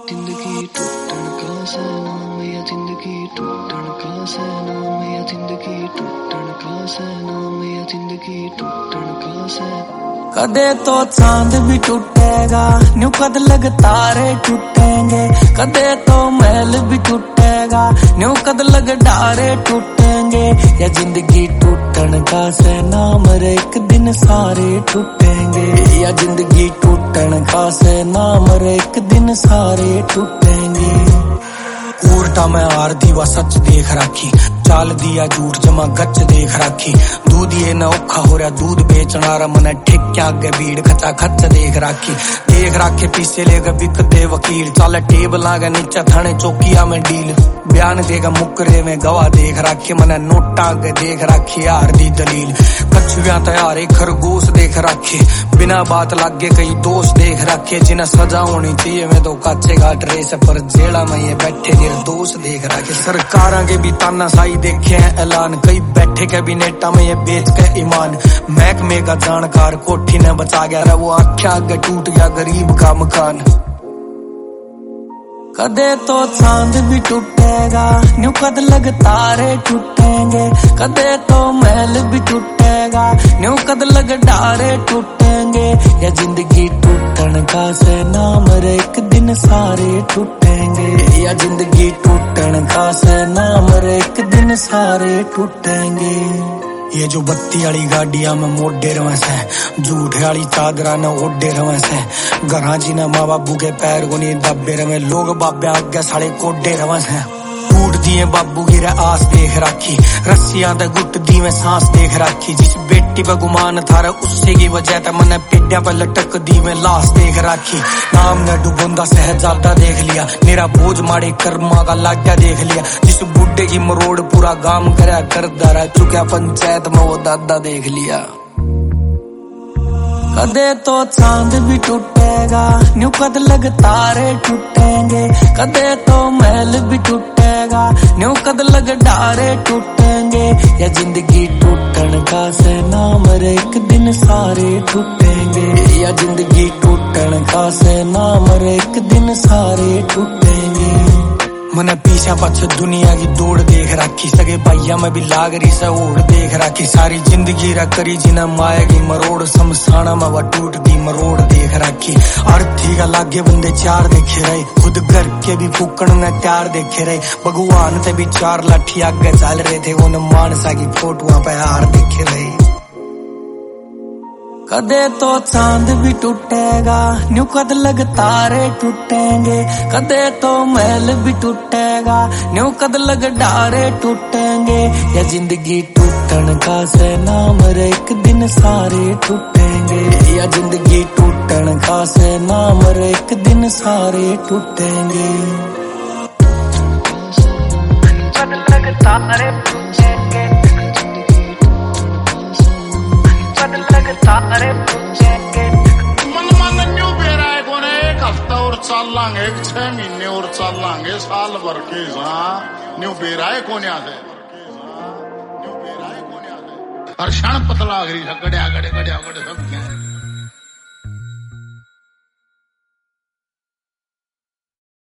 जिंदगी टूटन का सनम या जिंदगी टूटन का सनम या जिंदगी टूटन का सनम या जिंदगी टूटन का सनम। कदे तो चांद भी टूटेगा, न्यू कद लग तारे टूटेंगे। कदे तो महल भी टूटेगा, न्यू कद लग डारे टूटेंगे। या जिंदगी टूटन का सनम रे, एक दिन सारे टूटेंगे। या जिंदगी टूटन का सनम रे, एक दिन सारे टूटेंगे। उल्टा मैं हार दीवा सच देख राखी, चाल दिया झूठ जमा गच देख राखी। दूध ये न औखा हो रहा दूध बेचना रा, मन ठिक क्या आगे भीड़ खचा खच देख राखी। देख राखे पीछे लेगा बिक दे वकील, चाल टेबल आगे नीचे थाने चौकिया में डील। बयान देगा मुकरे में गवाह देख राखे, मन नोटा आगे देख राखी यार दी दलील। कछुआ तैयार एक खरगोश देख राखे, बिना बात लागे कई दोष देख राखे। जिन्हें सजा होनी चाहिए मैं तो काचे घाट रेस पर जेड़ा में ये बैठे निर्दोष देख राखे। सरकार के भी तानाशाही देखे हैं ऐलान, कई बैठे कैबिनेटा में ये बेच के ईमान। महकमे का जानकार कोठी ने बचा गया रे, वो आख्या आगे टूट गया गरीब का मकान। कदे तो चांद भी टूटेगा, न्यू कद लग तारे टूटेंगे। कदे तो महल भी टूटेगा, न्यू कद लग डारे टूटेंगे। या जिंदगी टूटन का सनम रे, एक दिन सारे टूटेंगे। या जिंदगी टूटन का सनम रे, एक दिन सारे टूटेंगे। ये जो बत्ती वाली गाड़िया में मोड़े रवे से, झूठ वाली चादरा न ओढ़े रवे से। घरा जी न माँ बाबू के पैर को नहीं दबे रवे, लोग बाबे आगे साढ़े कोडे रवे से। टूट दिए बाबू की आस देख राखी, रस्सियां ते गुट दी में सांस देख राखी। जिस बेटी पे गुमान था उससे की वजह था मैंने पेडिया पे लटक दी में लाश देख राखी। नाम ने डुबोंदा सहजादा देख लिया, मेरा बोझ मारे कर्मा का लाड्या देख लिया। जिस बुड्ढे की मरोड़ पूरा गांव करया करदा रह चुका, पंचायत में वो दादा देख लिया। कदे तो चांद भी टूटेगा, न्यू कद लग तारे टूटेंगे। कदे तो महल भी टूटेगा, न्यू कद लग डारे टूटेंगे। या जिंदगी टूटन का सनम रे, एक दिन सारे टूटेंगे। या जिंदगी टूटन का सनम रे, एक दिन सारे टूटेंगे। मैंने पीछा पाछे दुनिया की दौड़ देख राखी, सगे भाइया में भी लाग रही से ओढ़ देख राखी। सारी जिंदगी रा करी जिन्हें माया की मरोड़, शमशाना में वह टूट दी मरोड़ देख राखी। अर्थी का लागे बंदे चार देखे रहे, खुद घर के भी फूकण ने त्यार देखे रहे। भगवान ते भी चार लाठी आगे चल रहे थे, उन मानसा की फोटुआ पे हार देखे रहे। कदे तो चांद भी टूटेगा, न्यू कद लग तारे टूटेंगे। कदे तो महल भी टूटेगा, न्यू कद लग डारे टूटेंगे। या जिंदगी टूटन का सनम रे, एक दिन सारे टूटेंगे। या जिंदगी टूटन का सनम रे, एक दिन सारे टूटेंगे। कद लग तारे टूटेंगे, तारे टूटेंगे। मन न्यू बेरा है कोने, एक हफ्ता और चल लांगे, 6 महीने और चल लांगे, साल भर के न्यू बेरा है कोने आते। हर क्षण पतला गड़ी गड़िया गड़े गड़िया गड़े सब क्या